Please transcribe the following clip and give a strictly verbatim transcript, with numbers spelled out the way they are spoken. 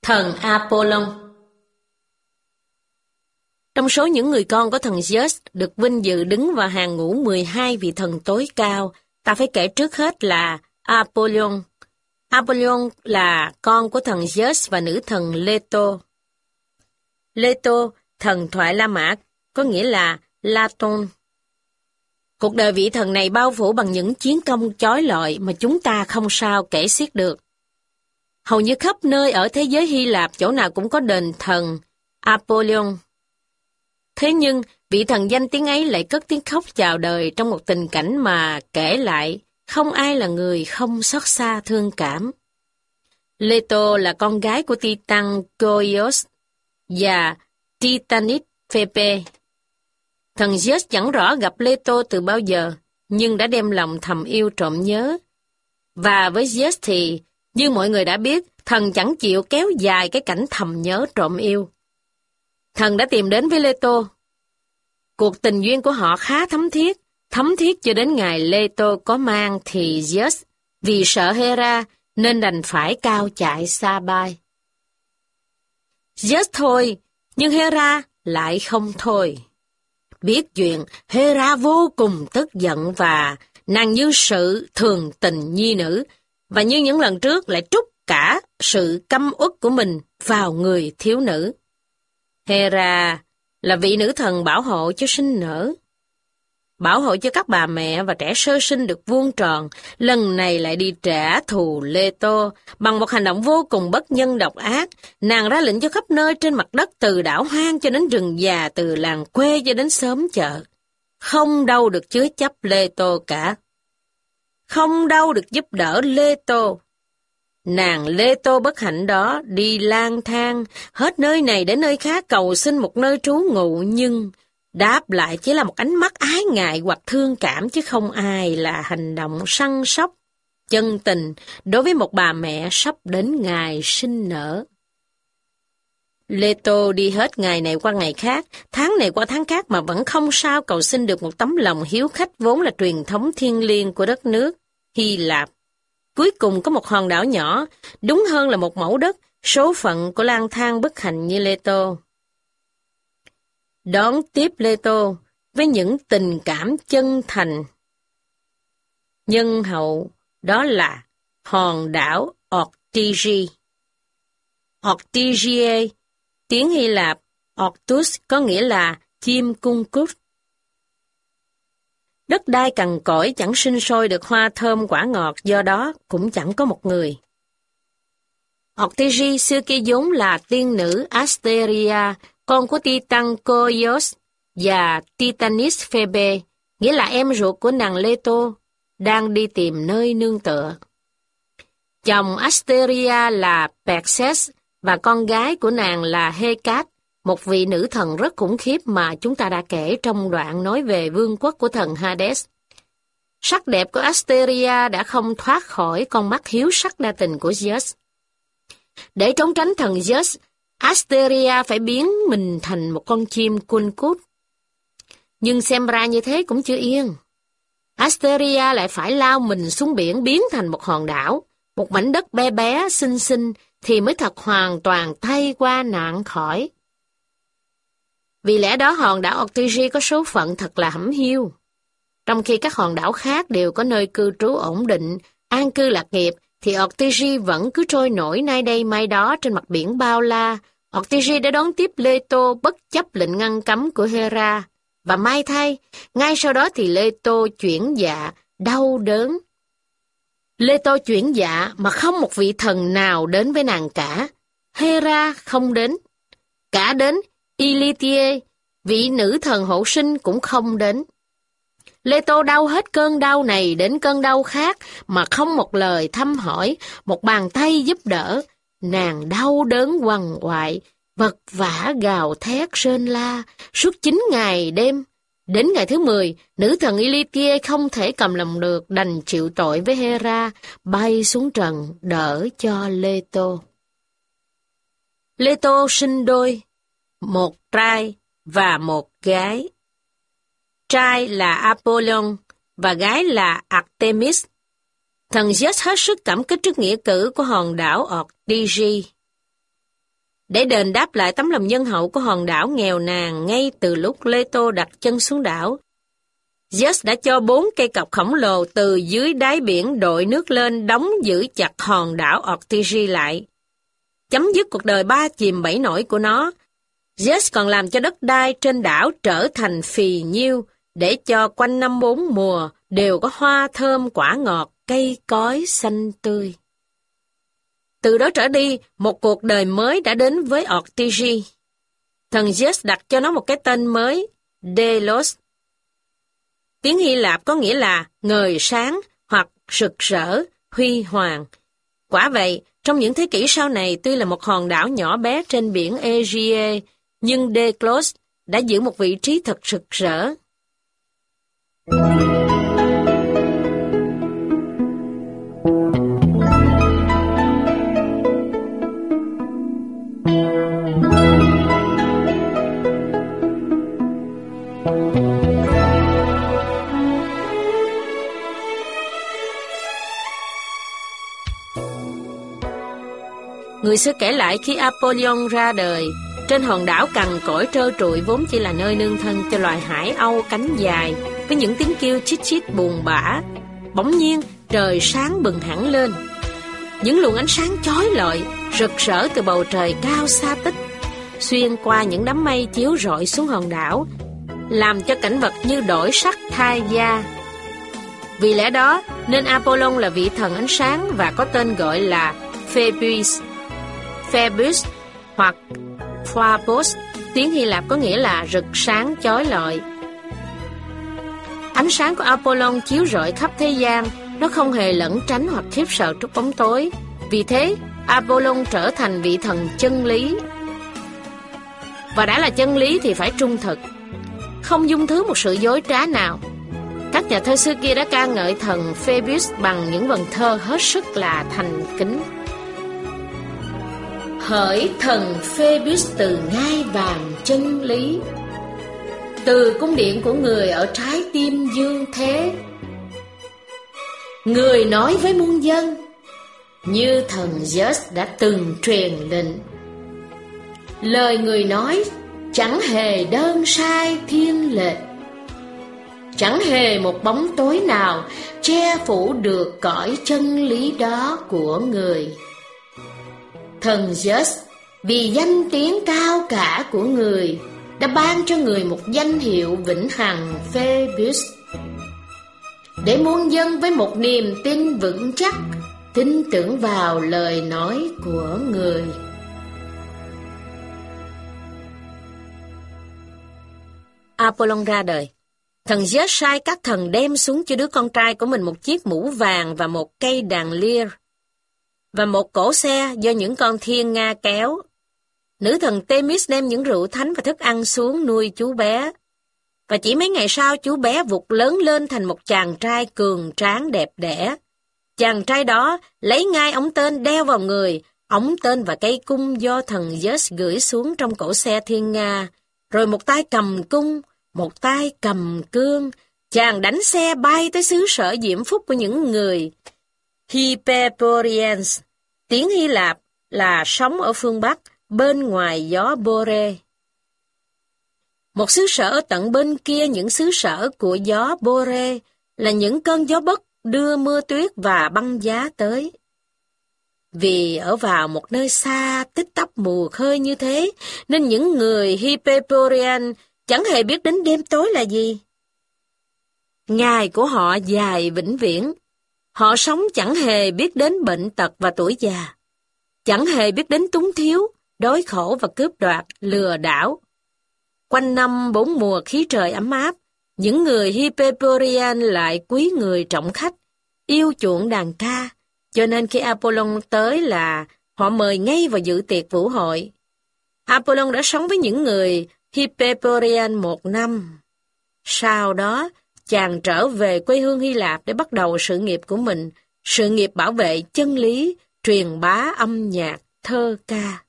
Thần Apollon. Trong số những người con của thần Zeus được vinh dự đứng vào hàng ngũ mười hai vị thần tối cao, ta phải kể trước hết là Apollon. Apollon là con của thần Zeus và nữ thần Leto. Leto, thần thoại La Mã, có nghĩa là Laton. Cuộc đời vị thần này bao phủ bằng những chiến công chói lọi mà chúng ta không sao kể xiết được. Hầu như khắp nơi ở thế giới Hy Lạp chỗ nào cũng có đền thần Apollon. Thế nhưng, vị thần danh tiếng ấy lại cất tiếng khóc chào đời trong một tình cảnh mà kể lại, không ai là người không xót xa thương cảm. Leto là con gái của Titan Koios và Titanit Phoebe. Thần Zeus chẳng rõ gặp Leto từ bao giờ, nhưng đã đem lòng thầm yêu trộm nhớ. Và với Zeus thì, như mọi người đã biết, thần chẳng chịu kéo dài cái cảnh thầm nhớ trộm yêu. Thần đã tìm đến với Leto. Cuộc tình duyên của họ khá thấm thiết, thấm thiết cho đến ngày Leto có mang thì Zeus, vì sợ Hera nên đành phải cao chạy xa bay. Zeus thôi, nhưng Hera lại không thôi. Biết chuyện, Hera vô cùng tức giận và nàng như sự thường tình nhi nữ, và như những lần trước lại trút cả sự căm uất của mình vào người thiếu nữ. Hera là vị nữ thần bảo hộ cho sinh nở, bảo hộ cho các bà mẹ và trẻ sơ sinh được vuông tròn, lần này lại đi trả thù Leto bằng một hành động vô cùng bất nhân độc ác. Nàng ra lệnh cho khắp nơi trên mặt đất, từ đảo hoang cho đến rừng già, từ làng quê cho đến xóm chợ. Không đâu được chứa chấp Leto cả. Không đâu được giúp đỡ Leto. Nàng Leto bất hạnh đó đi lang thang, hết nơi này đến nơi khác cầu xin một nơi trú ngụ, nhưng đáp lại chỉ là một ánh mắt ái ngại hoặc thương cảm, chứ không ai là hành động săn sóc, chân tình đối với một bà mẹ sắp đến ngày sinh nở. Leto đi hết ngày này qua ngày khác, tháng này qua tháng khác mà vẫn không sao cầu xin được một tấm lòng hiếu khách vốn là truyền thống thiêng liêng của đất nước Hy Lạp. Cuối cùng có một hòn đảo nhỏ, đúng hơn là một mẫu đất, số phận của lang thang bất hạnh như Leto. Đón tiếp Leto với những tình cảm chân thành. Nhân hậu đó là hòn đảo Ortygia. Ortygia, tiếng Hy Lạp, Ortus có nghĩa là chim cung cút. Đất đai cằn cỗi chẳng sinh sôi được hoa thơm quả ngọt, do đó cũng chẳng có một người. Ortygia xưa kia vốn là tiên nữ Asteria, con của Titan Koios và Titanis Phoebe, nghĩa là em ruột của nàng Leto, đang đi tìm nơi nương tựa. Chồng Asteria là Perses và con gái của nàng là Hecate, một vị nữ thần rất khủng khiếp mà chúng ta đã kể trong đoạn nói về vương quốc của thần Hades. Sắc đẹp của Asteria đã không thoát khỏi con mắt hiếu sắc đa tình của Zeus. Để trốn tránh thần Zeus, Asteria phải biến mình thành một con chim cun cút. Nhưng xem ra như thế cũng chưa yên. Asteria lại phải lao mình xuống biển, biến thành một hòn đảo, một mảnh đất bé bé xinh xinh thì mới thật hoàn toàn thay qua nạn khỏi. Vì lẽ đó hòn đảo Ortygia có số phận thật là hẩm hiu. Trong khi các hòn đảo khác đều có nơi cư trú ổn định, an cư lạc nghiệp, thì Ortygia vẫn cứ trôi nổi nay đây mai đó trên mặt biển bao la. Ortygia đã đón tiếp Leto bất chấp lệnh ngăn cấm của Hera. Và may thay, ngay sau đó thì Leto chuyển dạ, đau đớn. Leto chuyển dạ mà không một vị thần nào đến với nàng cả. Hera không đến. Cả đến Ilithyia, vị nữ thần hộ sinh cũng không đến. Leto đau hết cơn đau này đến cơn đau khác mà không một lời thăm hỏi, một bàn tay giúp đỡ. Nàng đau đớn quằn quại, vật vã gào thét rên la suốt chín ngày đêm. Đến ngày thứ mười, nữ thần Ilithyia không thể cầm lòng được, đành chịu tội với Hera, bay xuống trần đỡ cho Leto. Leto sinh đôi, một trai và một gái. Trai là Apollon và gái là Artemis. Thần Zeus hết sức cảm kích trước nghĩa cử của hòn đảo Ortygia. để đền đáp lại tấm lòng nhân hậu của hòn đảo nghèo nàn ngay từ lúc Leto đặt chân xuống đảo. Zeus đã cho bốn cây cọc khổng lồ từ dưới đáy biển đội nước lên đóng giữ chặt hòn đảo Ortigi lại. Chấm dứt cuộc đời ba chìm bảy nổi của nó, Zeus còn làm cho đất đai trên đảo trở thành phì nhiêu để cho quanh năm bốn mùa đều có hoa thơm quả ngọt, cây cối xanh tươi. Từ đó trở đi, một cuộc đời mới đã đến với Ortigi. Thần Zeus đặt cho nó một cái tên mới, Delos. Tiếng Hy Lạp có nghĩa là ngời sáng hoặc rực rỡ, huy hoàng. Quả vậy, trong những thế kỷ sau này, tuy là một hòn đảo nhỏ bé trên biển Aegean, nhưng Delos đã giữ một vị trí thật rực rỡ. Người xưa kể lại khi Apollyon ra đời, trên hòn đảo cằn cỗi trơ trụi vốn chỉ là nơi nương thân cho loài hải âu cánh dài, với những tiếng kêu chít chít buồn bã, bỗng nhiên trời sáng bừng hẳn lên. Những luồng ánh sáng chói lọi, rực rỡ từ bầu trời cao xa tích, xuyên qua những đám mây chiếu rọi xuống hòn đảo, làm cho cảnh vật như đổi sắc thay da. Vì lẽ đó nên Apollon là vị thần ánh sáng và có tên gọi là Phoebus. Phoebus hoặc Phobos, tiếng Hy Lạp có nghĩa là rực sáng chói lọi. Ánh sáng của Apollon chiếu rọi khắp thế gian, nó không hề lẩn tránh hoặc khiếp sợ trước bóng tối. Vì thế, Apollon trở thành vị thần chân lý. Và đã là chân lý thì phải trung thực, không dung thứ một sự dối trá nào. Các nhà thơ xưa kia đã ca ngợi thần Phoebus bằng những vần thơ hết sức là thành kính. Hỡi thần Phoebus từ ngai vàng chân lý, từ cung điện của người ở trái tim dương thế, người nói với muôn dân như thần Zeus đã từng truyền lệnh. Lời người nói chẳng hề đơn sai thiên lệch, chẳng hề một bóng tối nào che phủ được cõi chân lý đó của người. Thần Zeus vì danh tiếng cao cả của người đã ban cho người một danh hiệu vĩnh hằng Phoebus, để muôn dân với một niềm tin vững chắc tin tưởng vào lời nói của người. Apollon ra đời. Thần Zeus sai các thần đem xuống cho đứa con trai của mình một chiếc mũ vàng và một cây đàn lyre, và một cỗ xe do những con thiên nga kéo. Nữ thần Themis đem những rượu thánh và thức ăn xuống nuôi chú bé. Và chỉ mấy ngày sau, chú bé vụt lớn lên thành một chàng trai cường tráng đẹp đẽ. Chàng trai đó lấy ngay ống tên đeo vào người, ống tên và cây cung do thần Zeus gửi xuống trong cỗ xe thiên nga, rồi một tay cầm cung, một tay cầm cương. Chàng đánh xe bay tới xứ sở diễm phúc của những người Hyperboreans. Tiếng Hy Lạp là sống ở phương Bắc, bên ngoài gió Bore. Một xứ sở ở tận bên kia những xứ sở của gió Bore là những cơn gió bất đưa mưa tuyết và băng giá tới. Vì ở vào một nơi xa tích tắp mù khơi như thế, nên những người Hyperborean chẳng hề biết đến đêm tối là gì. Ngày của họ dài vĩnh viễn. Họ sống chẳng hề biết đến bệnh tật và tuổi già, chẳng hề biết đến túng thiếu, đói khổ và cướp đoạt, lừa đảo. Quanh năm bốn mùa khí trời ấm áp, những người Hyperborean lại quý người trọng khách, yêu chuộng đàn ca, cho nên khi Apollon tới là họ mời ngay vào dự tiệc vũ hội. Apollon đã sống với những người Hyperborean một năm. Sau đó, chàng trở về quê hương Hy Lạp để bắt đầu sự nghiệp của mình, sự nghiệp bảo vệ chân lý, truyền bá âm nhạc, thơ ca.